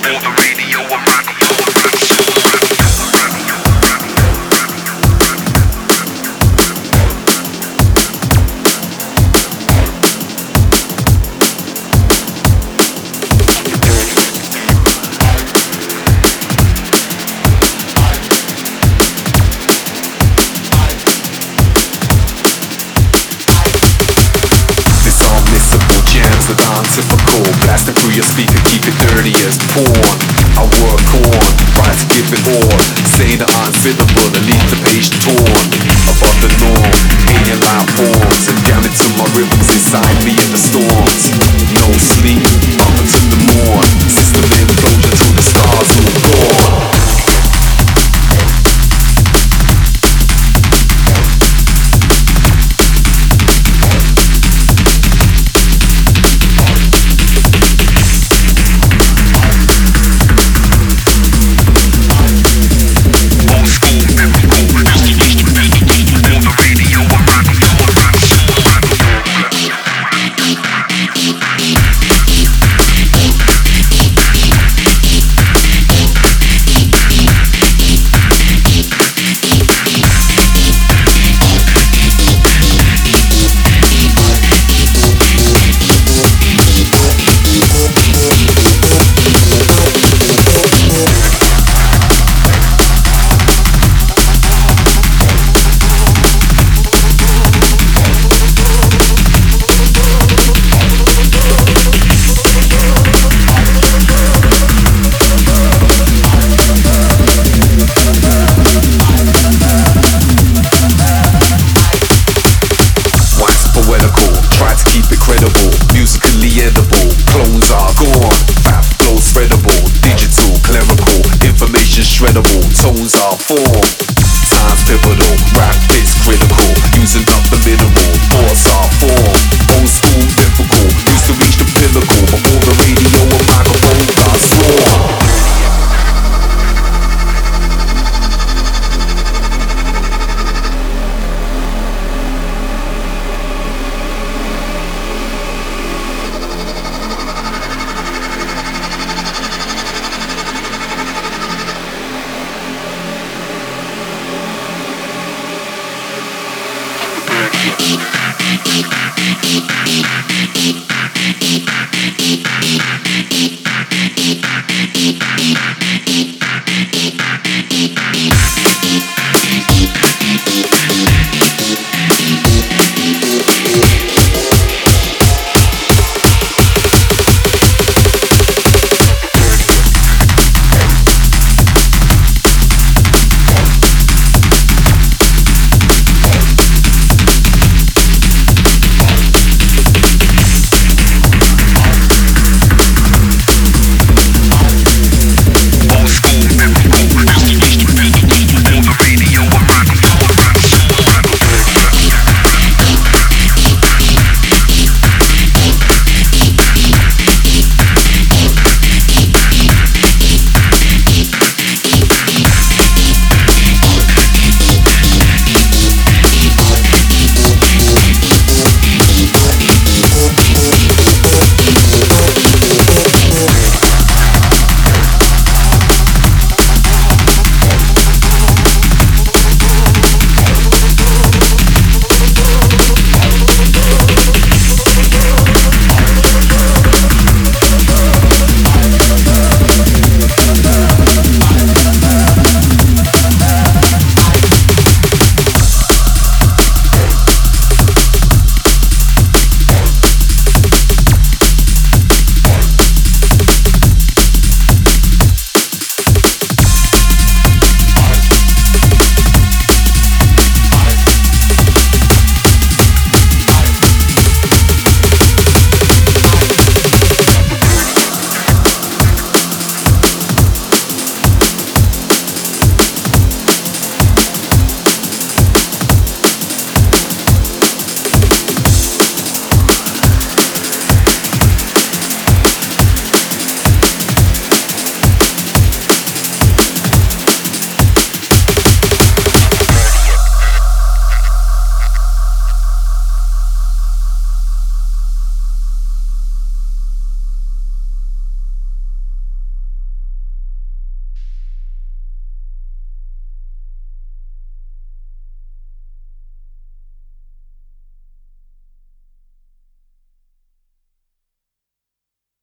Typical, blasting through your speaker, keep it dirty as porn. I work on, try to give it all. Say the unfittable and leave the page torn. Above the norm, alien life forms, and damn it to my rhythms inside me in the storms. No sleep, up until the morn. System implosion till the stars all gone. Shreddable, tones are form. Time's pivotal, rap is critical. Using up the minimal, thoughts are form. Old school difficult, used to reach the pinnacle before the radio and microphone got sworn. We'll be right back.